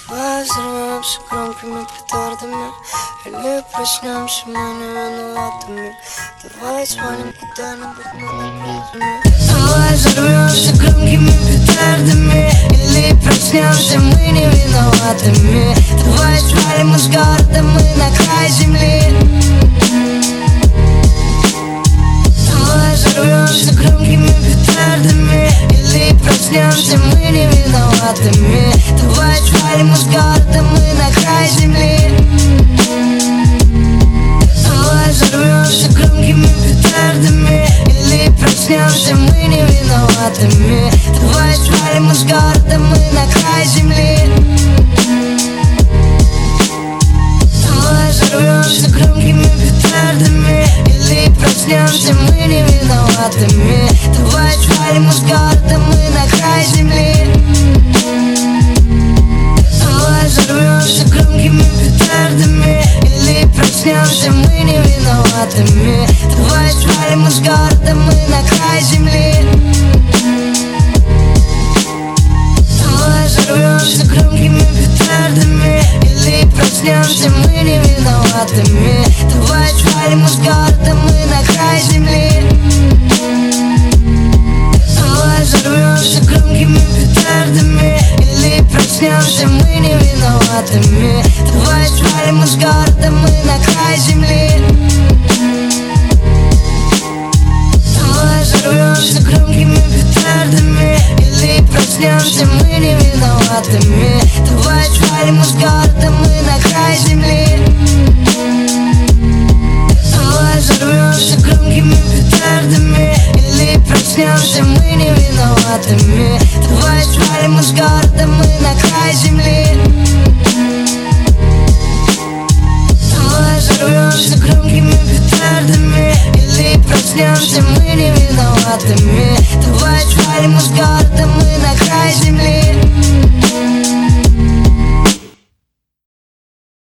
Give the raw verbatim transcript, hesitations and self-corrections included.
Давай взорвемся громкими петардами, или проснемся мы не виноватыми. Давай свалим куда-нибудь над крышами. Давай взорвемся громкими петардами, или проснемся мы не виноватыми. Давай свалим из города мы на край земли. Давай взорвемся громкими петардами, или проснемся мы не виноватыми. Давай свалим из города мы на край земли. Давай взорвемся громкими петардами, или проснемся мы не виноватыми. Давай свалим из города мы на край земли. Давай взорвемся громкими петардами, или проснемся мы не виноватыми. Давай свалим из города мы на край земли. Давай взорвемся громкими петардами, или проснемся мы не виноватыми. Давай свалим из города мы на край земли. Давай взорвемся громкими петардами, или проснемся мы не виноватыми. Давай свалим из города мы на край земли. Давай взорвемся громкими петардами, или проснемся мы не виноватыми. Давай свалим из города мы на край земли. Давай взорвемся громкими петардами, или проснемся мы не виноватыми. Давай свалим из города мы на край земли. Давай взорвемся громкими петардами, или проснемся мы не виноватыми. Давай свалим из города мы на край земли. Давай взорвемся громкими петардами, или проснемся мы не виноватыми. Давай свалим из города мы на край